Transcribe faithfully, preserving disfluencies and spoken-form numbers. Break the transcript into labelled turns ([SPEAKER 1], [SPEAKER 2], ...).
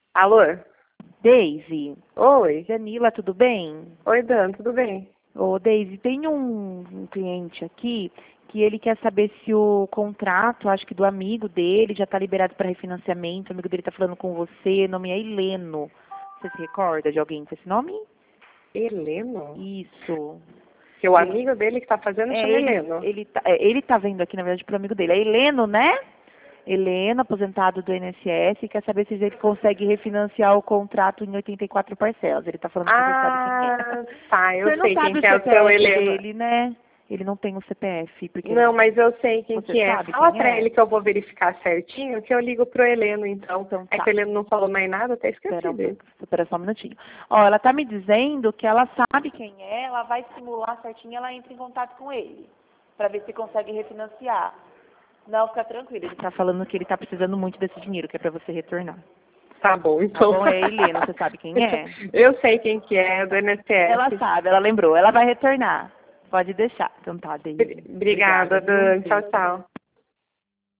[SPEAKER 1] Alô?
[SPEAKER 2] Daisy,
[SPEAKER 1] Oi.
[SPEAKER 2] Danila, tudo bem?
[SPEAKER 1] Oi, Dan, tudo bem?
[SPEAKER 2] Ô, Daisy, tem um, um cliente aqui que ele quer saber se o contrato, acho que do amigo dele, já está liberado para refinanciamento. O amigo dele está falando com você, o nome é Heleno. Você se recorda de alguém com esse nome?
[SPEAKER 1] Heleno?
[SPEAKER 2] Isso.
[SPEAKER 1] Que o
[SPEAKER 2] Ele,
[SPEAKER 1] amigo dele que tá fazendo
[SPEAKER 2] é,
[SPEAKER 1] chama
[SPEAKER 2] ele,
[SPEAKER 1] Heleno.
[SPEAKER 2] ele, tá, é, ele tá vendo aqui, na verdade, pro amigo dele. É Heleno, né? Heleno, aposentado do I N S S, quer saber se ele consegue refinanciar o contrato em oitenta e quatro parcelas. Ele está falando que você sabe quem é.
[SPEAKER 1] Ah, tá, eu
[SPEAKER 2] Você não
[SPEAKER 1] sei quem
[SPEAKER 2] sabe o
[SPEAKER 1] que é o seu
[SPEAKER 2] C P F
[SPEAKER 1] Heleno.
[SPEAKER 2] dele, né? Ele não tem o C P F, porque
[SPEAKER 1] Não, mas eu sei quem
[SPEAKER 2] você
[SPEAKER 1] que é.
[SPEAKER 2] sabe
[SPEAKER 1] Fala
[SPEAKER 2] quem
[SPEAKER 1] pra
[SPEAKER 2] é?
[SPEAKER 1] ele que eu vou verificar certinho, que eu ligo pro Heleno, então.
[SPEAKER 2] Então
[SPEAKER 1] É
[SPEAKER 2] tá.
[SPEAKER 1] que o Heleno não falou mais nada, até esqueci
[SPEAKER 2] Espera, um,
[SPEAKER 1] dele.
[SPEAKER 2] espera só um minutinho. Ó, ela tá me dizendo que ela sabe quem é, ela vai simular certinho, ela entra em contato com ele, para ver se consegue refinanciar. Não, fica tranquilo, ele tá falando que ele tá precisando muito desse dinheiro, que é para você retornar.
[SPEAKER 1] Tá bom,
[SPEAKER 2] Tá
[SPEAKER 1] então.
[SPEAKER 2] bom, é Helena, você sabe quem é?
[SPEAKER 1] Eu sei quem que é, do I N S S.
[SPEAKER 2] Ela sabe, ela lembrou, ela vai retornar. Pode deixar. Então tá, Daisy.
[SPEAKER 1] Obrigada,
[SPEAKER 2] Obrigada, viu?
[SPEAKER 1] Dan. Tchau,
[SPEAKER 2] Beijo.
[SPEAKER 1] tchau.